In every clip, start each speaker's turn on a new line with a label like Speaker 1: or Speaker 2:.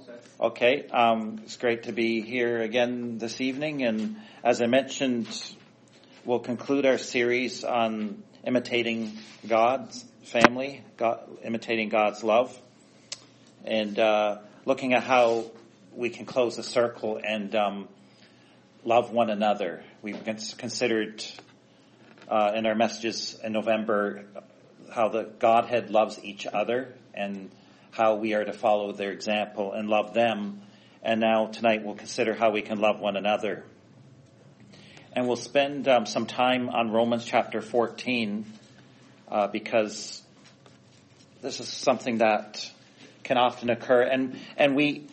Speaker 1: Okay, it's great to be here again this evening, and as I mentioned, we'll conclude our series on imitating God's family, imitating God's love, and looking at how we can close the circle and love one another. We've considered in our messages in November how the Godhead loves each other and how we are to follow their example and love them. And now tonight we'll consider how we can love one another. And we'll spend some time on Romans chapter 14 because this is something that can often occur. And we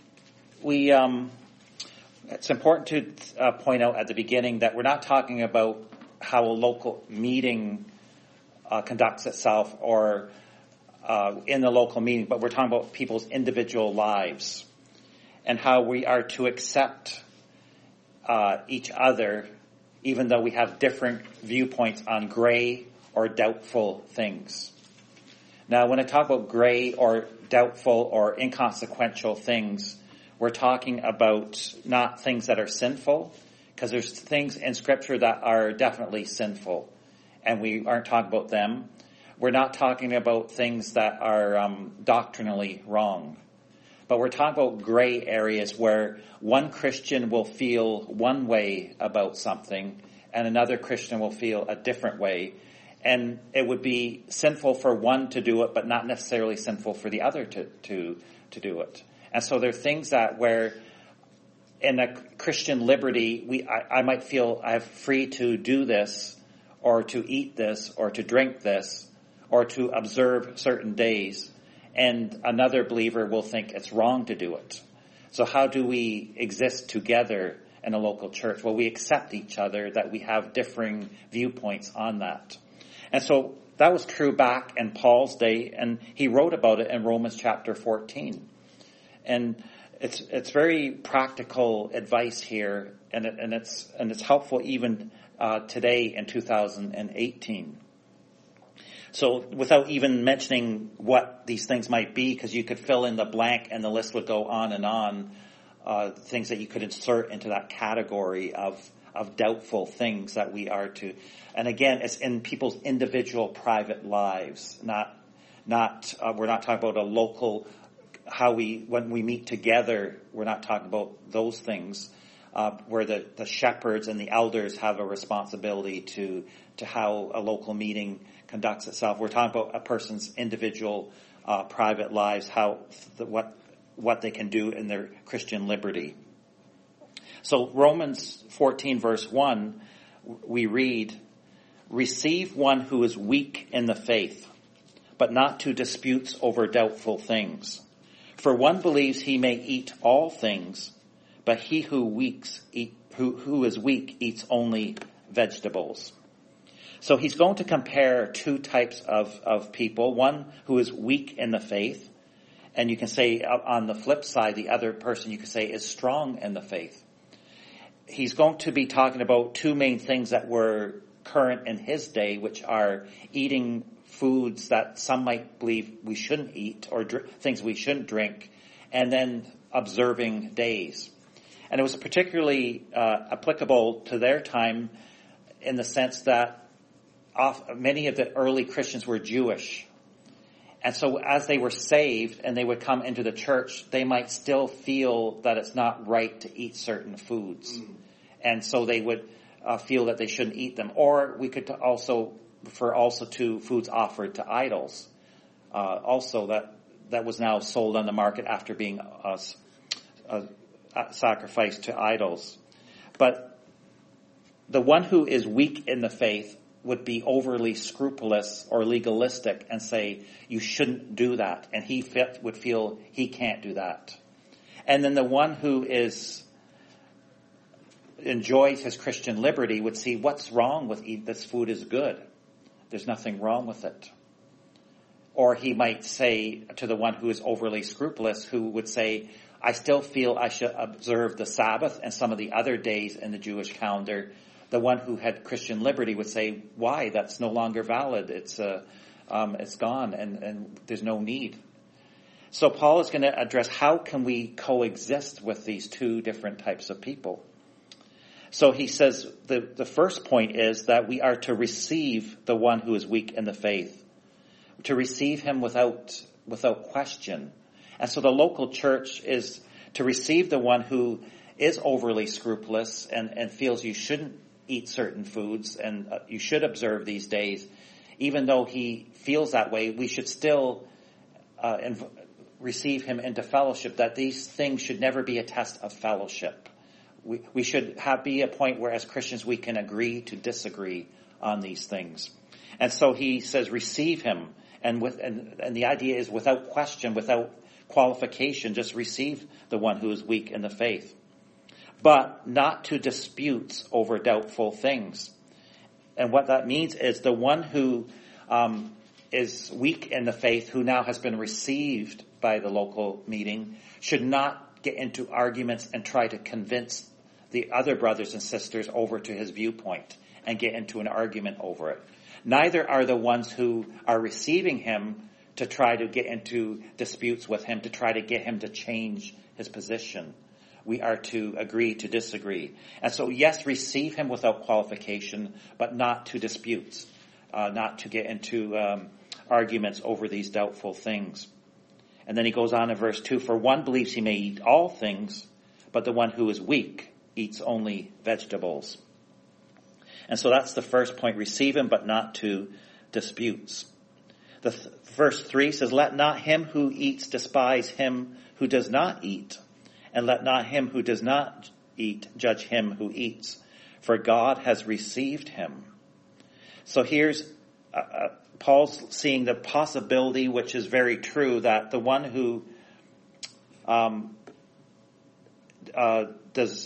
Speaker 1: it's important to point out at the beginning that we're not talking about how a local meeting conducts itself or in the local meeting, but we're talking about people's individual lives and how we are to accept each other, even though we have different viewpoints on gray or doubtful things. Now, when I talk about gray or doubtful or inconsequential things, we're talking about not things that are sinful, because there's things in Scripture that are definitely sinful, and we aren't talking about them. We're not talking about things that are doctrinally wrong. But we're talking about gray areas where one Christian will feel one way about something and another Christian will feel a different way. And it would be sinful for one to do it, but not necessarily sinful for the other to do it. And so there are things that where in a Christian liberty, I might feel I'm free to do this or to eat this or to drink this, or to observe certain days, and another believer will think it's wrong to do it. So how do we exist together in a local church? Well, we accept each other, that we have differing viewpoints on that. And so that was true back in Paul's day, and he wrote about it in Romans chapter 14. And it's very practical advice here, and it's helpful even today in 2018. So without even mentioning what these things might be, because you could fill in the blank and the list would go on and on, things that you could insert into that category of doubtful things that we are to. And again, it's in people's individual private lives, not we're not talking about a local, when we meet together, we're not talking about those things, where the shepherds and the elders have a responsibility to how a local meeting conducts itself. We're talking about a person's individual private lives, what they can do in their Christian liberty. So Romans 14 verse 1, we read, "Receive one who is weak in the faith, but not to disputes over doubtful things. For one believes he may eat all things, but he who is weak eats only vegetables." So he's going to compare two types of people. One who is weak in the faith, and you can say on the flip side, the other person you can say is strong in the faith. He's going to be talking about two main things that were current in his day, which are eating foods that some might believe we shouldn't eat, or things we shouldn't drink, and then observing days. And it was particularly applicable to their time in the sense that many of the early Christians were Jewish. And so as they were saved and they would come into the church, they might still feel that it's not right to eat certain foods. And so they would feel that they shouldn't eat them. Or we could also refer also to foods offered to idols. Also that was now sold on the market after being sacrificed to idols. But the one who is weak in the faith would be overly scrupulous or legalistic and say, you shouldn't do that. And he would feel he can't do that. And then the one who enjoys his Christian liberty would see, what's wrong with this food is good. There's nothing wrong with it. Or he might say to the one who is overly scrupulous, who would say, I still feel I should observe the Sabbath and some of the other days in the Jewish calendar. The one who had Christian liberty would say, why? That's no longer valid. It's gone and there's no need. So Paul is going to address how can we coexist with these two different types of people. So he says the first point is that we are to receive the one who is weak in the faith, to receive him without question. And so the local church is to receive the one who is overly scrupulous and feels you shouldn't eat certain foods and you should observe these days. Even though he feels that way, we should still receive him into fellowship, that these things should never be a test of fellowship. We should be a point where as Christians we can agree to disagree on these things. And so he says receive him, and the idea is without question, without qualification, just receive the one who is weak in the faith. But not to disputes over doubtful things. And what that means is the one who is weak in the faith, who now has been received by the local meeting, should not get into arguments and try to convince the other brothers and sisters over to his viewpoint and get into an argument over it. Neither are the ones who are receiving him to try to get into disputes with him, to try to get him to change his position. We are to agree to disagree. And so, yes, receive him without qualification, but not to disputes, not to get into arguments over these doubtful things. And then he goes on in verse 2, for one believes he may eat all things, but the one who is weak eats only vegetables. And so that's the first point, receive him, but not to disputes. Verse 3 says, let not him who eats despise him who does not eat, and let not him who does not eat judge him who eats, for God has received him. So here's Paul's seeing the possibility, which is very true, that the one who does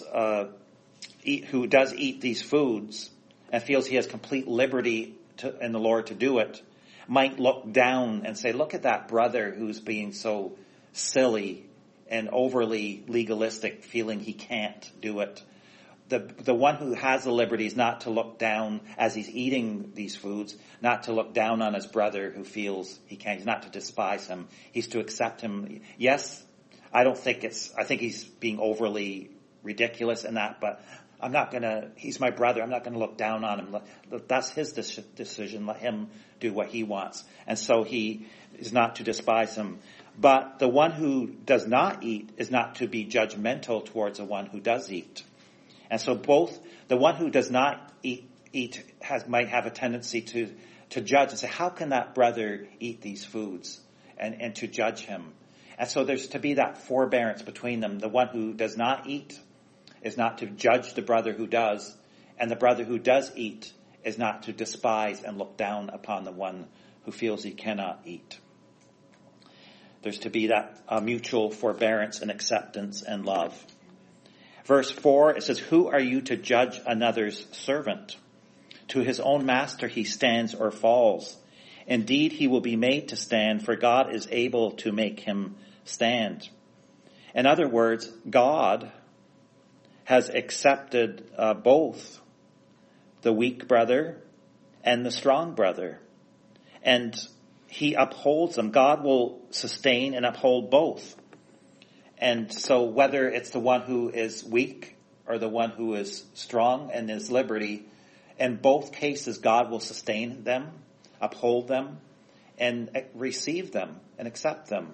Speaker 1: eat these foods and feels he has complete liberty in the Lord to do it, might look down and say, look at that brother who's being so silly and overly legalistic, feeling he can't do it. The one who has the liberty is not to look down as he's eating these foods, not to look down on his brother who feels he can't. He's not to despise him. He's to accept him. Yes, I think he's being overly ridiculous in that, but he's my brother. I'm not going to look down on him. That's his decision. Let him do what he wants. And so he is not to despise him. But the one who does not eat is not to be judgmental towards the one who does eat. And so both the one who does not eat might have a tendency to judge and say, how can that brother eat these foods? And to judge him. And so there's to be that forbearance between them. The one who does not eat is not to judge the brother who does, and the brother who does eat is not to despise and look down upon the one who feels he cannot eat. There's to be that mutual forbearance and acceptance and love. Verse 4, it says, who are you to judge another's servant? To his own master he stands or falls. Indeed, he will be made to stand, for God is able to make him stand. In other words, God has accepted both the weak brother and the strong brother. And he upholds them. God will sustain and uphold both. And so whether it's the one who is weak or the one who is strong and is liberty, in both cases God will sustain them, uphold them, and receive them and accept them.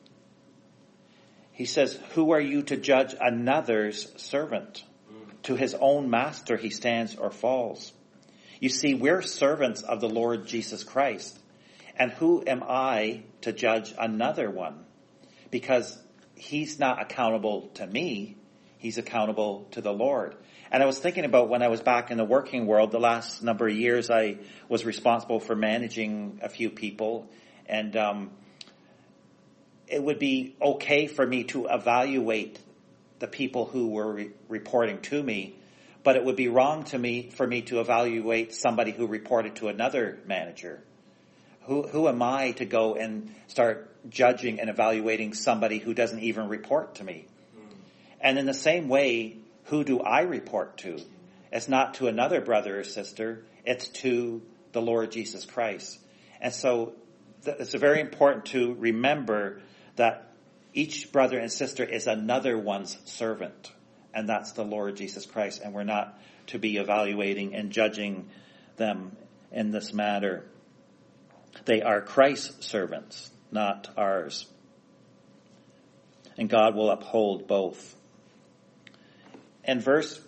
Speaker 1: He says, who are you to judge another's servant? To his own master he stands or falls. You see, we're servants of the Lord Jesus Christ. And who am I to judge another one? Because he's not accountable to me. He's accountable to the Lord. And I was thinking about when I was back in the working world, the last number of years I was responsible for managing a few people. And it would be okay for me to evaluate the people who were reporting to me, but it would be wrong for me to evaluate somebody who reported to another manager. Who am I to go and start judging and evaluating somebody who doesn't even report to me? And in the same way, who do I report to? It's not to another brother or sister. It's to the Lord Jesus Christ. And so it's very important to remember that each brother and sister is another one's servant, and that's the Lord Jesus Christ, and we're not to be evaluating and judging them in this matter. They are Christ's servants, not ours. And God will uphold both. In verse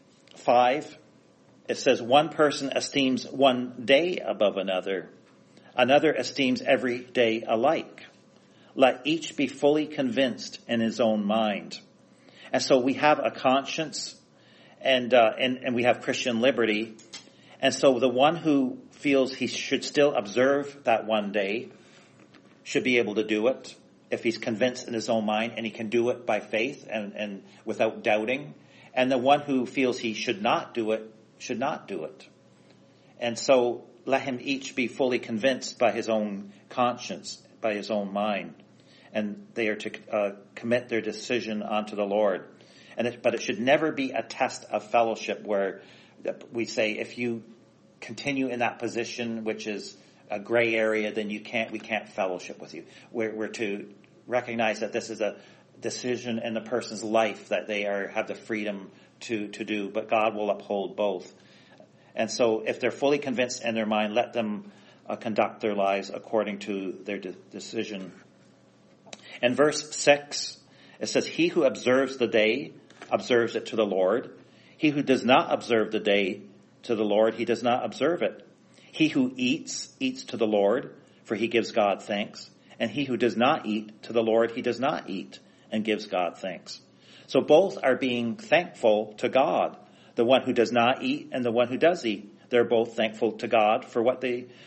Speaker 1: 5, it says, one person esteems one day above another. Another esteems every day alike. Let each be fully convinced in his own mind. And so we have a conscience and we have Christian liberty. And so the one who feels he should still observe that one day should be able to do it if he's convinced in his own mind, and he can do it by faith and without doubting. And the one who feels he should not do it should not do it. And so let him each be fully convinced by his own conscience, by his own mind. And they are to commit their decision onto the Lord. But it should never be a test of fellowship where we say, if you continue in that position, which is a gray area, then we can't fellowship with you. We're to recognize that this is a decision in the person's life that they have the freedom to do, but God will uphold both. And so if they're fully convinced in their mind, let them conduct their lives according to their decision. In verse 6, it says, he who observes the day observes it to the Lord. He who does not observe the day to the Lord, he does not observe it. He who eats, eats to the Lord, for he gives God thanks. And he who does not eat to the Lord, he does not eat and gives God thanks. So both are being thankful to God. The one who does not eat and the one who does eat, they're both thankful to God for what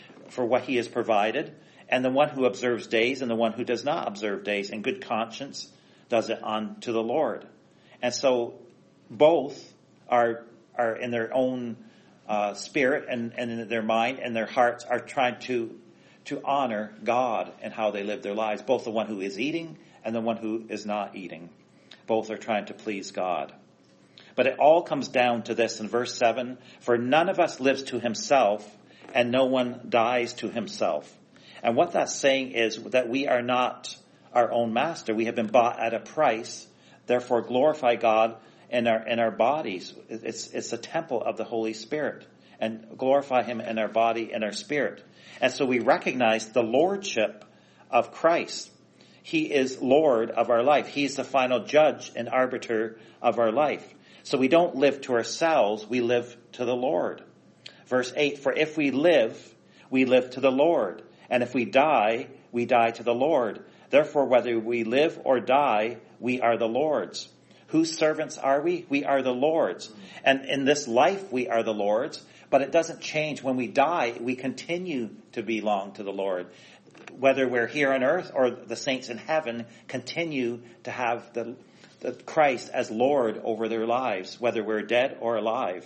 Speaker 1: he has provided. And the one who observes days and the one who does not observe days in good conscience does it unto the Lord. And so both are in their own spirit and in their mind and their hearts are trying to honor God and how they live their lives. Both the one who is eating and the one who is not eating. Both are trying to please God. But it all comes down to this in verse 7. For none of us lives to himself, and no one dies to himself. And what that's saying is that we are not our own master. We have been bought at a price. Therefore, glorify God in our bodies. It's a temple of the Holy Spirit. And glorify him in our body and our spirit. And so we recognize the lordship of Christ. He is Lord of our life. He's the final judge and arbiter of our life. So we don't live to ourselves, we live to the Lord. Verse 8, for if we live to the Lord. And if we die to the Lord. Therefore, whether we live or die, we are the Lord's. Whose servants are we? We are the Lord's. And in this life, we are the Lord's. But it doesn't change. When we die, we continue to belong to the Lord. Whether we're here on earth or the saints in heaven continue to have the Christ as Lord over their lives, whether we're dead or alive.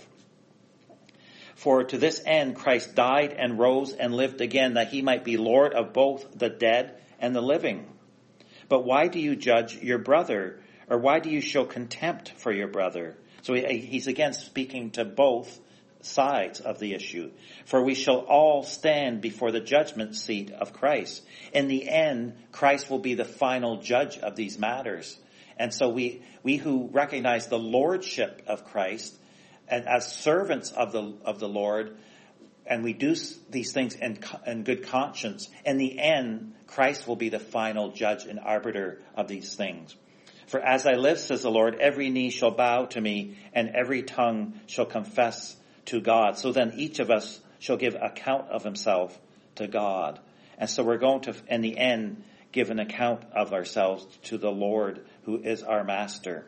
Speaker 1: For to this end Christ died and rose and lived again, that he might be Lord of both the dead and the living. But why do you judge your brother? Or why do you show contempt for your brother? So he's again speaking to both sides of the issue. For we shall all stand before the judgment seat of Christ. In the end, Christ will be the final judge of these matters. And so we who recognize the lordship of Christ and as servants of the Lord, and we do these things in good conscience, in the end, Christ will be the final judge and arbiter of these things. For as I live, says the Lord, every knee shall bow to me, and every tongue shall confess to God. So then each of us shall give account of himself to God. And so we're going to, in the end, give an account of ourselves to the Lord, who is our master.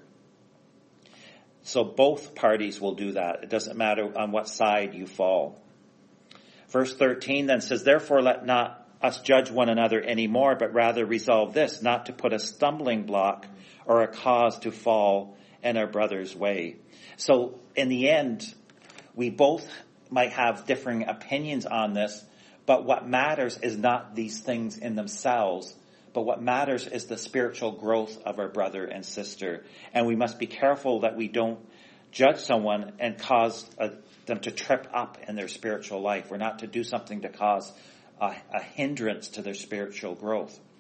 Speaker 1: So both parties will do that. It doesn't matter on what side you fall. Verse 13 then says, therefore let not us judge one another anymore, but rather resolve this, not to put a stumbling block or a cause to fall in our brother's way. So in the end, we both might have differing opinions on this, but what matters is not these things in themselves, but what matters is the spiritual growth of our brother and sister. And we must be careful that we don't judge someone and cause them to trip up in their spiritual life. We're not to do something to cause a hindrance to their spiritual growth.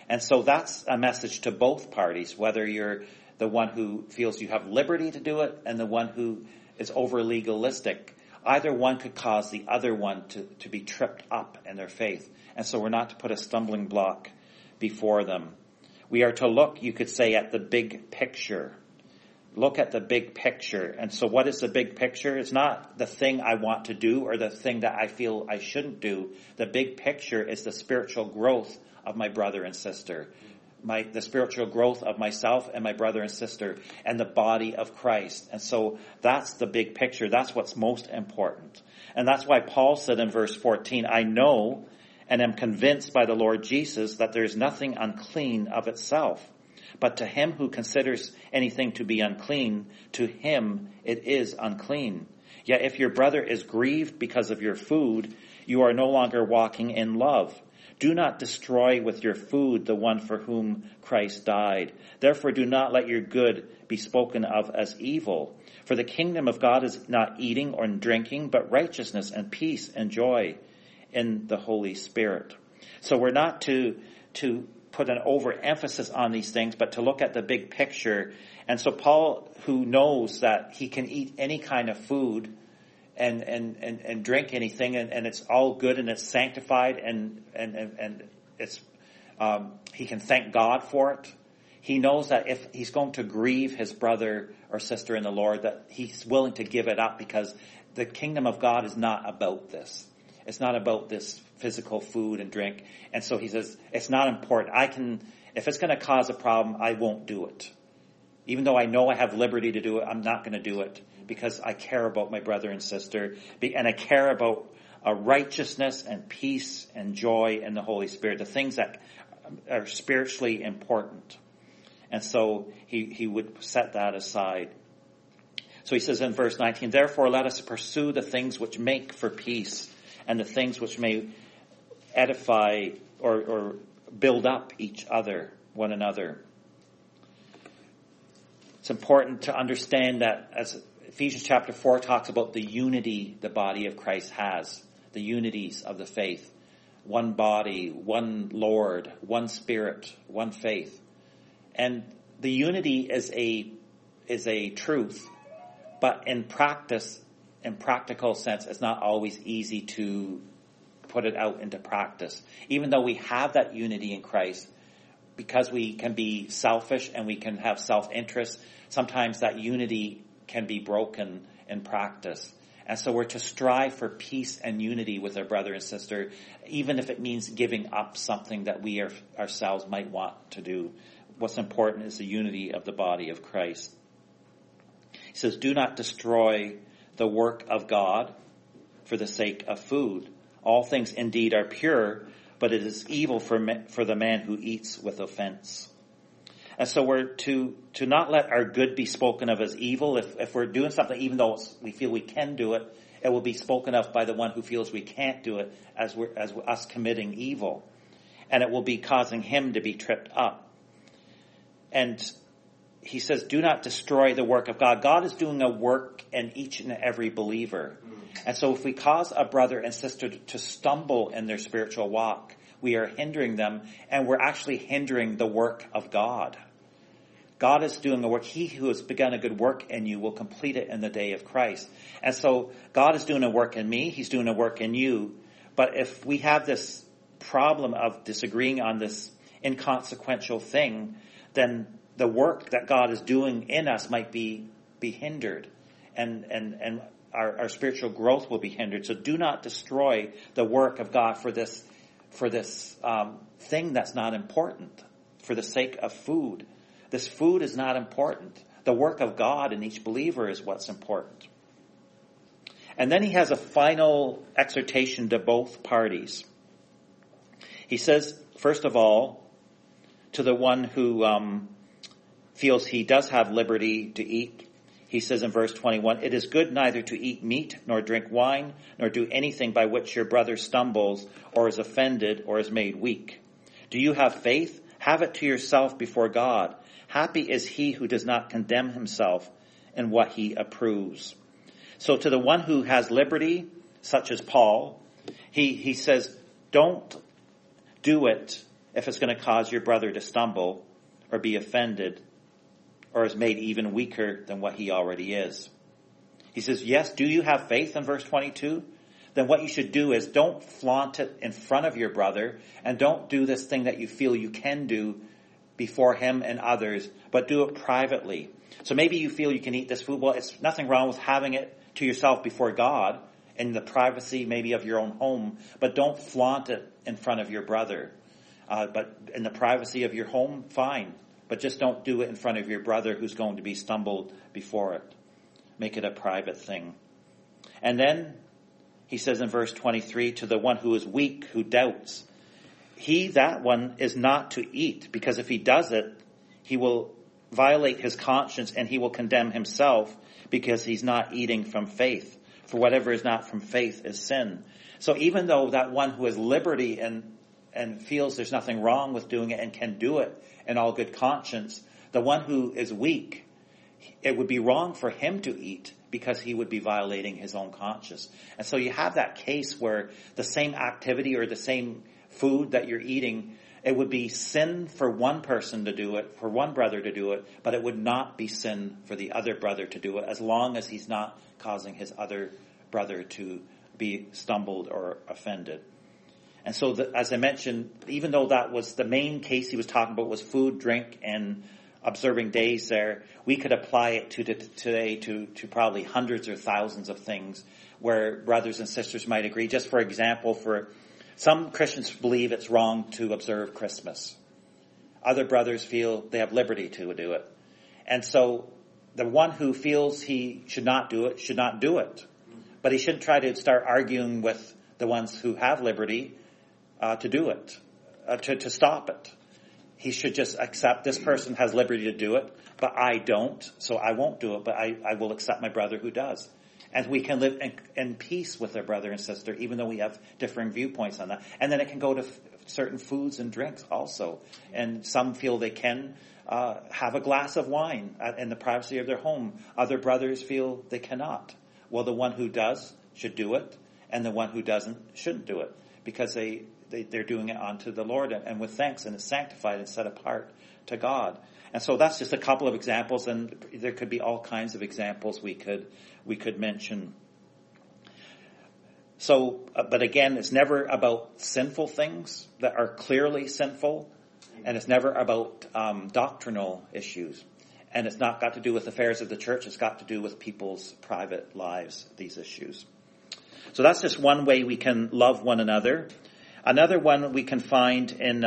Speaker 1: And so that's a message to both parties, whether you're the one who feels you have liberty to do it and the one who is over legalistic. Either one could cause the other one to be tripped up in their faith. And so we're not to put a stumbling block before them. We are to look, you could say, at the big picture. Look at the big picture. And so what is the big picture? It's not the thing I want to do or the thing that I feel I shouldn't do. The big picture is the spiritual growth of my brother and sister. The spiritual growth of myself and my brother and sister and the body of Christ. And so that's the big picture. That's what's most important. And that's why Paul said in verse 14, I know and am convinced by the Lord Jesus that there is nothing unclean of itself. But to him who considers anything to be unclean, to him it is unclean. Yet if your brother is grieved because of your food, you are no longer walking in love. Do not destroy with your food the one for whom Christ died. Therefore do not let your good be spoken of as evil. For the kingdom of God is not eating or drinking, but righteousness and peace and joy in the Holy Spirit. So we're not to put an overemphasis on these things, but to look at the big picture. And so Paul, who knows that he can eat any kind of food and drink anything, and it's all good and it's sanctified and it's he can thank God for it. He knows that if he's going to grieve his brother or sister in the Lord, that he's willing to give it up, because the kingdom of God is not about this. It's not about this physical food and drink. And so he says, it's not important. If it's going to cause a problem, I won't do it. Even though I know I have liberty to do it, I'm not going to do it, because I care about my brother and sister. And I care about righteousness and peace and joy in the Holy Spirit, the things that are spiritually important. And so he would set that aside. So he says in verse 19, therefore let us pursue the things which make for peace, and the things which may edify or build up one another. It's important to understand that as Ephesians chapter 4 talks about the unity the body of Christ has, the unities of the faith. One body, one Lord, one Spirit, one faith. And the unity is a truth, but in practice, in practical sense, it's not always easy to put it out into practice. Even though we have that unity in Christ, because we can be selfish and we can have self-interest, sometimes that unity can be broken in practice. And so we're to strive for peace and unity with our brother and sister, even if it means giving up something that we ourselves might want to do. What's important is the unity of the body of Christ. He says, do not destroy the work of God for the sake of food. All things indeed are pure, but it is evil for the man who eats with offense. And so we're to not let our good be spoken of as evil. If we're doing something, even though we feel we can do it, it will be spoken of by the one who feels we can't do it as us committing evil. And it will be causing him to be tripped up. And he says, do not destroy the work of God. God is doing a work in each and every believer. And so if we cause a brother and sister to stumble in their spiritual walk, we are hindering them, and we're actually hindering the work of God. God is doing a work. He who has begun a good work in you will complete it in the day of Christ. And so God is doing a work in me. He's doing a work in you. But if we have this problem of disagreeing on this inconsequential thing, then the work that God is doing in us might be hindered. And our spiritual growth will be hindered. So do not destroy the work of God for this thing that's not important, for the sake of food. This food is not important. The work of God in each believer is what's important. And then he has a final exhortation to both parties. He says, first of all, to the one who feels he does have liberty to eat, he says in verse 21, it is good neither to eat meat, nor drink wine, nor do anything by which your brother stumbles, or is offended, or is made weak. Do you have faith? Have it to yourself before God. Happy is he who does not condemn himself in what he approves. So to the one who has liberty, such as Paul, he says, don't do it if it's going to cause your brother to stumble or be offended or is made even weaker than what he already is. He says, yes, do you have faith in verse 22? Then what you should do is don't flaunt it in front of your brother, and don't do this thing that you feel you can do before him and others, but do it privately. So maybe you feel you can eat this food. Well, it's nothing wrong with having it to yourself before God in the privacy maybe of your own home, but don't flaunt it in front of your brother. But in the privacy of your home, fine. But just don't do it in front of your brother who's going to be stumbled before it. Make it a private thing. And then he says in verse 23, to the one who is weak, who doubts, that one is not to eat, because if he does it, he will violate his conscience and he will condemn himself, because he's not eating from faith. For whatever is not from faith is sin. So even though that one who has liberty and feels there's nothing wrong with doing it and can do it in all good conscience, the one who is weak, it would be wrong for him to eat, because he would be violating his own conscience. And so you have that case where the same activity or the same food that you're eating, it would be sin for one person to do it, for one brother to do it, but it would not be sin for the other brother to do it, as long as he's not causing his other brother to be stumbled or offended. And so, as I mentioned, even though that was the main case he was talking about was food, drink, and observing days there, we could apply it today to probably hundreds or thousands of things where brothers and sisters might agree. Just for example, for some Christians believe it's wrong to observe Christmas. Other brothers feel they have liberty to do it. And so the one who feels he should not do it should not do it. But he shouldn't try to start arguing with the ones who have liberty to do it, to stop it. He should just accept this person has liberty to do it, but I don't, so I won't do it, but I will accept my brother who does. And we can live in peace with our brother and sister, even though we have differing viewpoints on that. And then it can go to certain foods and drinks also. And some feel they can have a glass of wine in the privacy of their home. Other brothers feel they cannot. Well, the one who does should do it, and the one who doesn't shouldn't do it, because they're doing it unto the Lord and with thanks, and it's sanctified and set apart to God. And so that's just a couple of examples, and there could be all kinds of examples we could mention. So, but again, it's never about sinful things that are clearly sinful, and it's never about doctrinal issues. And it's not got to do with affairs of the church. It's got to do with people's private lives, these issues. So that's just one way we can love one another. Another one we can find in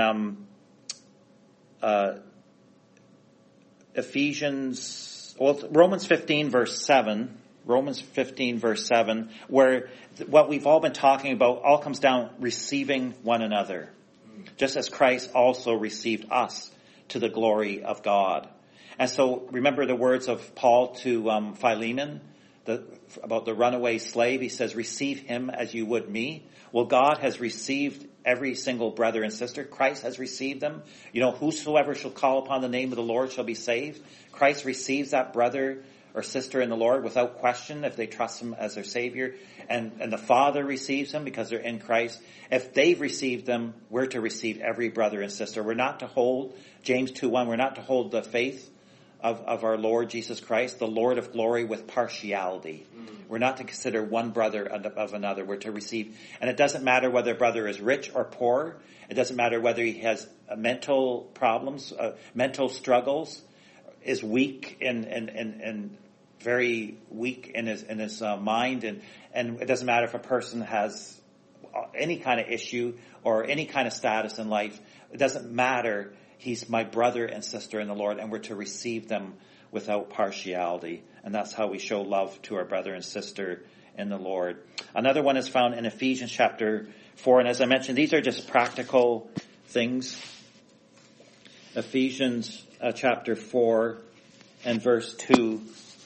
Speaker 1: Romans 15 verse 7. Romans 15 verse 7, where what we've all been talking about all comes down receiving one another. Just as Christ also received us to the glory of God. And so remember the words of Paul to Philemon about the runaway slave. He says, receive him as you would me. Well, God has received every single brother and sister. Christ has received them. You know, whosoever shall call upon the name of the Lord shall be saved. Christ receives that brother or sister in the Lord without question if they trust him as their Savior. And the Father receives them because they're in Christ. If they've received them, we're to receive every brother and sister. We're not to hold, James 2:1, we're not to hold the faith of our Lord Jesus Christ, the Lord of glory, with partiality. We're not to consider one brother of another. We're to receive. And it doesn't matter whether a brother is rich or poor. It doesn't matter whether he has mental problems, mental struggles, is weak and very weak in his mind. And it doesn't matter if a person has any kind of issue or any kind of status in life. It doesn't matter. He's my brother and sister in the Lord, and we're to receive them without partiality. And that's how we show love to our brother and sister in the Lord. Another one is found in Ephesians chapter 4. And as I mentioned, these are just practical things. Ephesians chapter 4 and verse 2.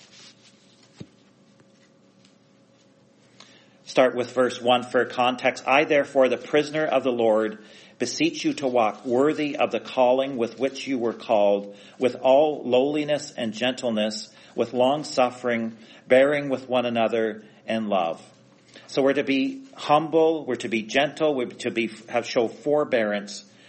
Speaker 1: Start with verse 1 for context. I, therefore, the prisoner of the Lord, beseech you to walk worthy of the calling with which you were called, with all lowliness and gentleness, with long suffering, bearing with one another in love. So we're to be humble, we're to be gentle, we're to show forbearance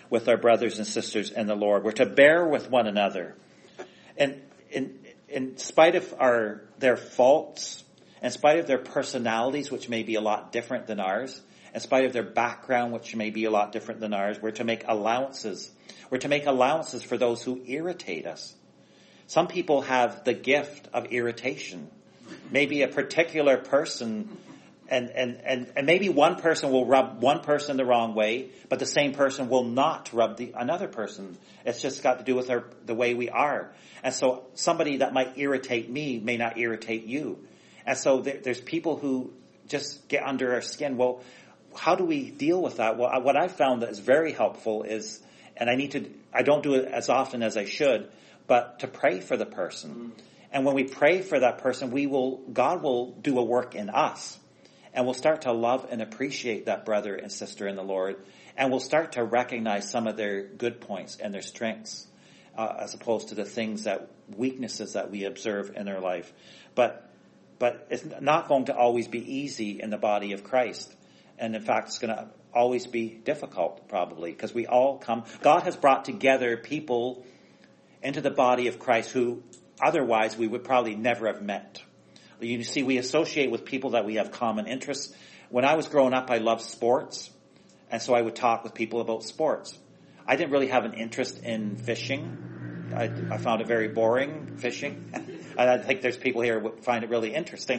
Speaker 1: with our brothers and sisters in the Lord. We're to bear with one another. And in spite of their faults, in spite of their personalities, which may be a lot different than ours, in spite of their background, which may be a lot different than ours, we're to make allowances. We're to make allowances for those who irritate us. Some people have the gift of irritation. Maybe a particular person, and maybe one person will rub one person the wrong way, but the same person will not rub another person. It's just got to do with the way we are. And so somebody that might irritate me may not irritate you. And so there's people who just get under our skin. Well, how do we deal with that? Well, what I've found that is very helpful is, and I don't do it as often as I should, but to pray for the person. And when we pray for that person, God will do a work in us. And we'll start to love and appreciate that brother and sister in the Lord. And we'll start to recognize some of their good points and their strengths, as opposed to the weaknesses that we observe in their life. But it's not going to always be easy in the body of Christ. And in fact, it's going to always be difficult, probably, because we all God has brought together people into the body of Christ who otherwise we would probably never have met. You see, we associate with people that we have common interests. When I was growing up, I loved sports, and so I would talk with people about sports. I didn't really have an interest in fishing. I found it very boring, fishing. And I think there's people here who would find it really interesting.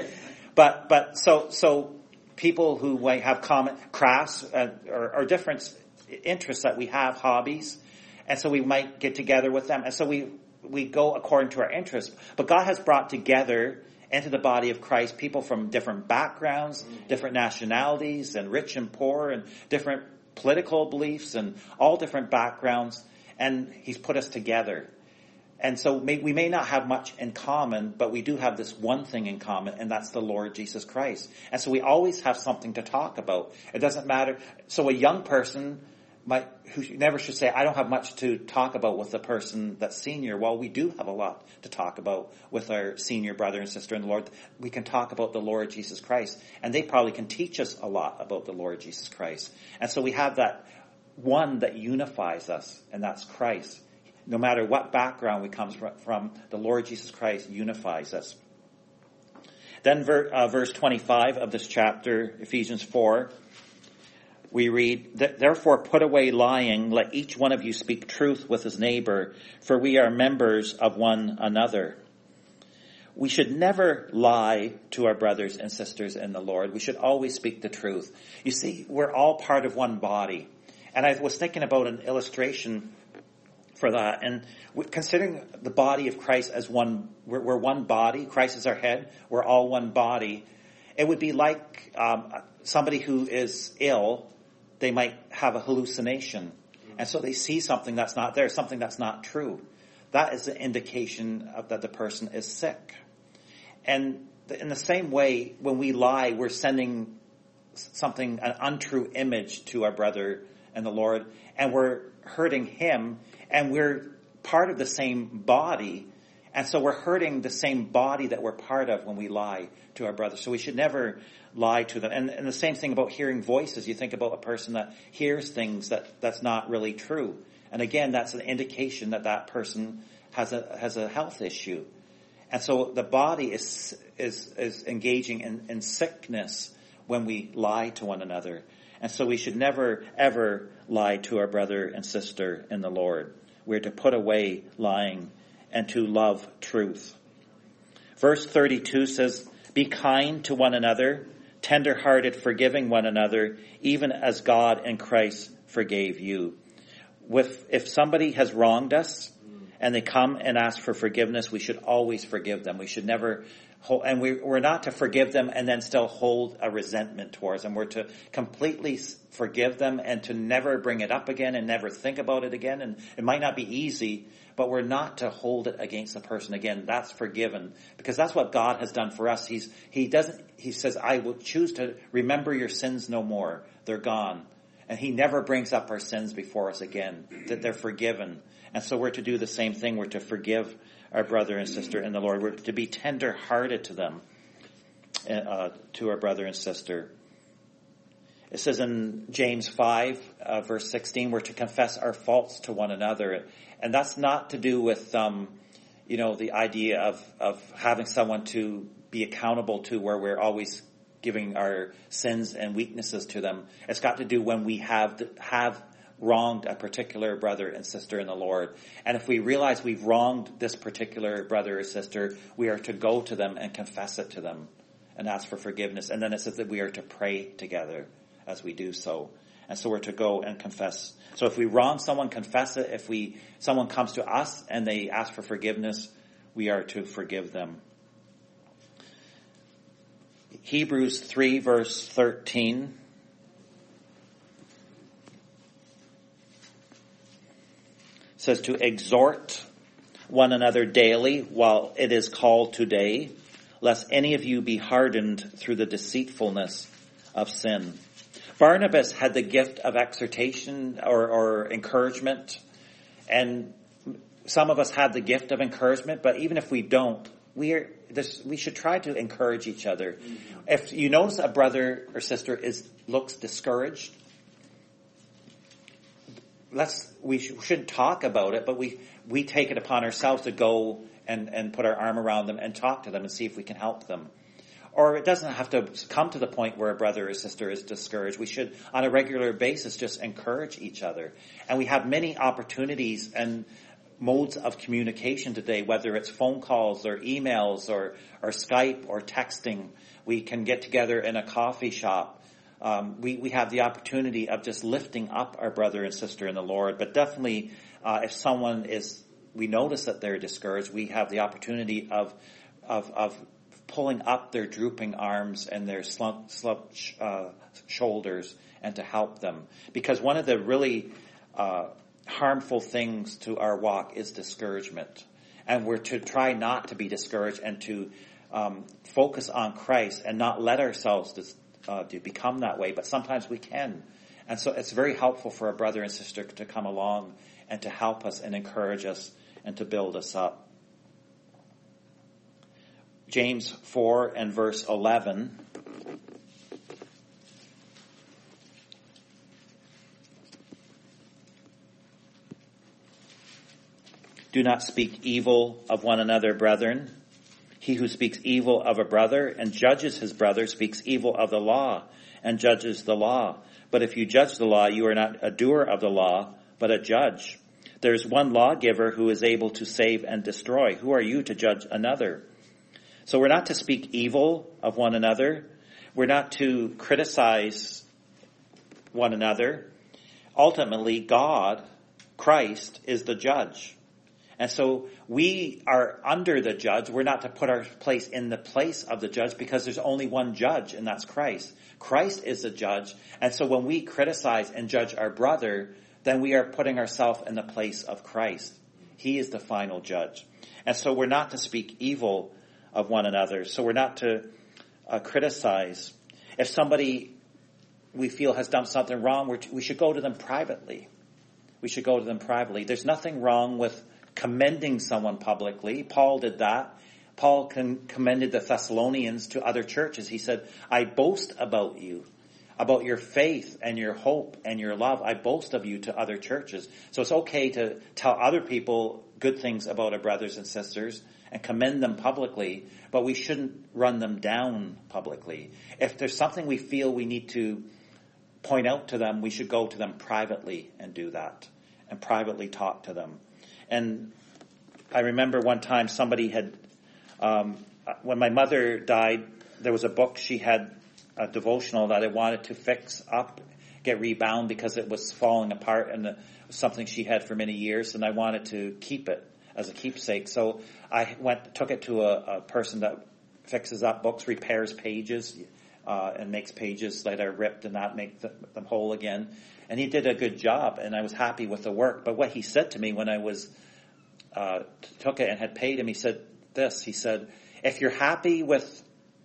Speaker 1: But so people who might have common crafts or different interests that we have, hobbies, and so we might get together with them. And so we go according to our interests. But God has brought together into the body of Christ people from different backgrounds, different nationalities, and rich and poor, and different political beliefs, and all different backgrounds. And He's put us together. And so we may not have much in common, but we do have this one thing in common, and that's the Lord Jesus Christ. And so we always have something to talk about. It doesn't matter. So a young person who never should say, I don't have much to talk about with the person that's senior. Well, we do have a lot to talk about with our senior brother and sister in the Lord. We can talk about the Lord Jesus Christ, and they probably can teach us a lot about the Lord Jesus Christ. And so we have that one that unifies us, and that's Christ. No matter what background we come from, the Lord Jesus Christ unifies us. Then verse 25 of this chapter, Ephesians 4, we read, therefore put away lying, let each one of you speak truth with his neighbor, for we are members of one another. We should never lie to our brothers and sisters in the Lord. We should always speak the truth. You see, we're all part of one body. And I was thinking about an illustration for that. And considering the body of Christ as one, we're one body. Christ is our head. We're all one body. It would be like somebody who is ill. They might have a hallucination. And so they see something that's not there, something that's not true. That is an indication that the person is sick. And in the same way, when we lie, we're sending an untrue image to our brother and the Lord, and we're hurting him, and we're part of the same body, and so we're hurting the same body that we're part of when we lie to our brother. So we should never lie to them. And the same thing about hearing voices. You think about a person that hears things that's not really true. And again, that's an indication that person has a health issue. And so the body is engaging in sickness when we lie to one another. And so we should never, ever lie to our brother and sister in the Lord. We're to put away lying and to love truth. Verse 32 says, be kind to one another, tender-hearted, forgiving one another, even as God in Christ forgave you. If somebody has wronged us and they come and ask for forgiveness, we should always forgive them. We should never and we're not to forgive them and then still hold a resentment towards them. We're to completely forgive them and to never bring it up again and never think about it again. And it might not be easy, but we're not to hold it against the person again. That's forgiven, because that's what God has done for us. He says, I will choose to remember your sins no more. They're gone. And He never brings up our sins before us again, that they're forgiven. And so we're to do the same thing. We're to forgive our brother and sister in the Lord. We're to be tender-hearted to them, to our brother and sister. It says in James 5, verse 16, we're to confess our faults to one another. And that's not to do with, the idea of having someone to be accountable to, where we're always giving our sins and weaknesses to them. It's got to do when we have wronged a particular brother and sister in the Lord. And if we realize we've wronged this particular brother or sister, we are to go to them and confess it to them and ask for forgiveness. And then it says that we are to pray together as we do so. And so we're to go and confess. So if we wrong someone, confess it. If someone comes to us and they ask for forgiveness, we are to forgive them. Hebrews 3 verse 13 says to exhort one another daily while it is called today, lest any of you be hardened through the deceitfulness of sin. Barnabas had the gift of exhortation or encouragement, and some of us have the gift of encouragement, but even if we don't, we should try to encourage each other. Mm-hmm. If you notice a brother or sister looks discouraged, we shouldn't talk about it, but we take it upon ourselves to go and put our arm around them and talk to them and see if we can help them. Or it doesn't have to come to the point where a brother or sister is discouraged. We should, on a regular basis, just encourage each other. And we have many opportunities and modes of communication today, whether it's phone calls or emails or Skype or texting. We can get together in a coffee shop. We have the opportunity of just lifting up our brother and sister in the Lord. But definitely, if someone we notice that they're discouraged, we have the opportunity of pulling up their drooping arms and their slumped shoulders and to help them. Because one of the really harmful things to our walk is discouragement. And we're to try not to be discouraged and to focus on Christ and not let ourselves to become that way. But sometimes we can. And so it's very helpful for a brother and sister to come along and to help us and encourage us and to build us up. James 4 and verse 11. Do not speak evil of one another, brethren. He who speaks evil of a brother and judges his brother speaks evil of the law and judges the law. But if you judge the law, you are not a doer of the law, but a judge. There is one lawgiver who is able to save and destroy. Who are you to judge another? So we're not to speak evil of one another. We're not to criticize one another. Ultimately, God, Christ, is the judge. And so we are under the judge. We're not to put our place in the place of the judge because there's only one judge, and that's Christ. Christ is the judge. And so when we criticize and judge our brother, then we are putting ourselves in the place of Christ. He is the final judge. And so we're not to speak evil of one another. So we're not to criticize. If somebody we feel has done something wrong, we should go to them privately. We should go to them privately. There's nothing wrong with commending someone publicly. Paul did that. Paul commended the Thessalonians to other churches. He said, I boast about you, about your faith and your hope and your love. I boast of you to other churches. So it's okay to tell other people good things about our brothers and sisters and commend them publicly, but we shouldn't run them down publicly. If there's something we feel we need to point out to them, we should go to them privately and do that, and privately talk to them. And I remember one time somebody had, when my mother died, there was a book she had, a devotional that I wanted to fix up, get rebound because it was falling apart, and it was something she had for many years, and I wanted to keep it as a keepsake. So I took it to a person that fixes up books, repairs pages, and makes pages that are ripped and not make them whole again. And he did a good job, and I was happy with the work. But what he said to me when I took it and had paid him, he said this. He said, if you're happy with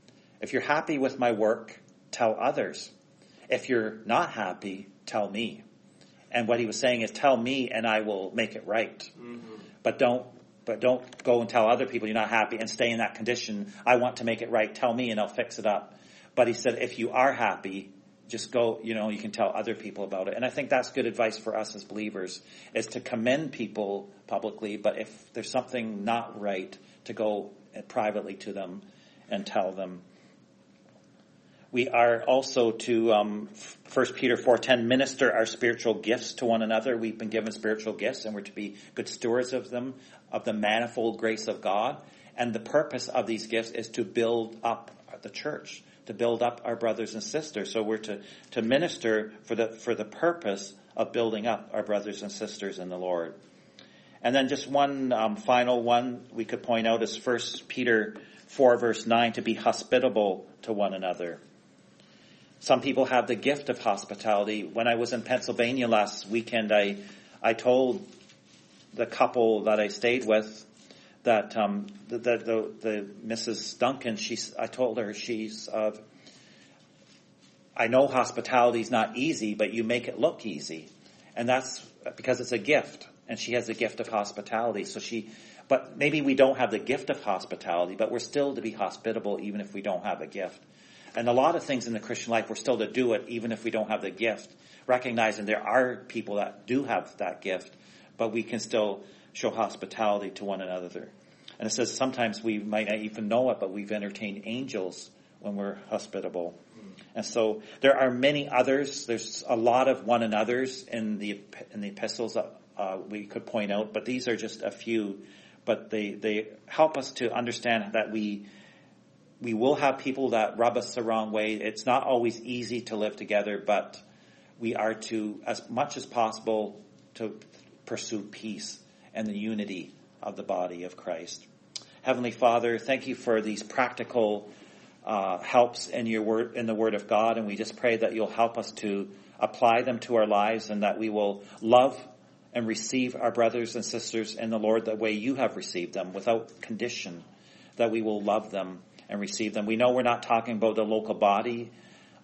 Speaker 1: my work, tell others. If you're not happy, tell me. And what he was saying is, tell me and I will make it right. Mm-hmm. But don't go and tell other people you're not happy and stay in that condition. I want to make it right. Tell me and I'll fix it up. But he said, if you are happy, just go, you can tell other people about it. And I think that's good advice for us as believers, is to commend people publicly, but if there's something not right, to go privately to them and tell them. We are also to 1 Peter 4:10, minister our spiritual gifts to one another. We've been given spiritual gifts, and we're to be good stewards of them, of the manifold grace of God. And the purpose of these gifts is to build up the church, to build up our brothers and sisters. So we're to minister for the purpose of building up our brothers and sisters in the Lord. And then just one final one we could point out is 1 Peter 4 verse 9, to be hospitable to one another. Some people have the gift of hospitality. When I was in Pennsylvania last weekend, I told the couple that I stayed with that the Mrs. Duncan, I told her I know hospitality is not easy, but you make it look easy, and that's because it's a gift, and she has the gift of hospitality. But maybe we don't have the gift of hospitality, but we're still to be hospitable even if we don't have a gift. And a lot of things in the Christian life, we're still to do it even if we don't have the gift, recognizing there are people that do have that gift, but we can still show hospitality to one another. And it says sometimes we might not even know it, but we've entertained angels when we're hospitable. And so there are many others. There's a lot of one another's in the epistles that we could point out, but these are just a few. But they help us to understand that we will have people that rub us the wrong way. It's not always easy to live together, but we are to, as much as possible, to pursue peace and the unity of the body of Christ. Heavenly Father, thank you for these practical helps in your word, in the Word of God, and we just pray that you'll help us to apply them to our lives, and that we will love and receive our brothers and sisters in the Lord the way you have received them, without condition, that we will love them and receive them. We know we're not talking about the local body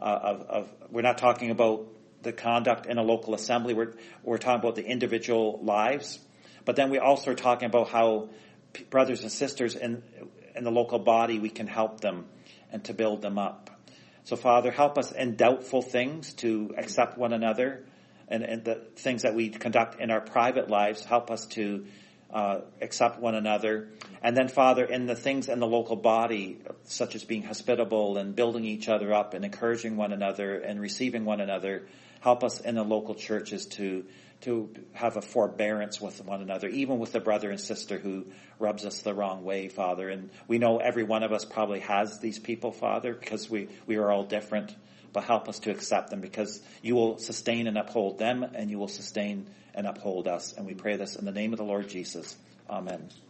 Speaker 1: we're not talking about the conduct in a local assembly. We're talking about the individual lives. But then we also are talking about how brothers and sisters in the local body, we can help them and to build them up. So Father, help us in doubtful things to accept one another, and the things that we conduct in our private lives, help us to accept one another. And then, Father, in the things in the local body, such as being hospitable and building each other up and encouraging one another and receiving one another, help us in the local churches to have a forbearance with one another, even with the brother and sister who rubs us the wrong way, Father. And we know every one of us probably has these people, Father, because we are all different. But help us to accept them, because you will sustain and uphold them, and you will sustain and uphold us. And we pray this in the name of the Lord Jesus. Amen.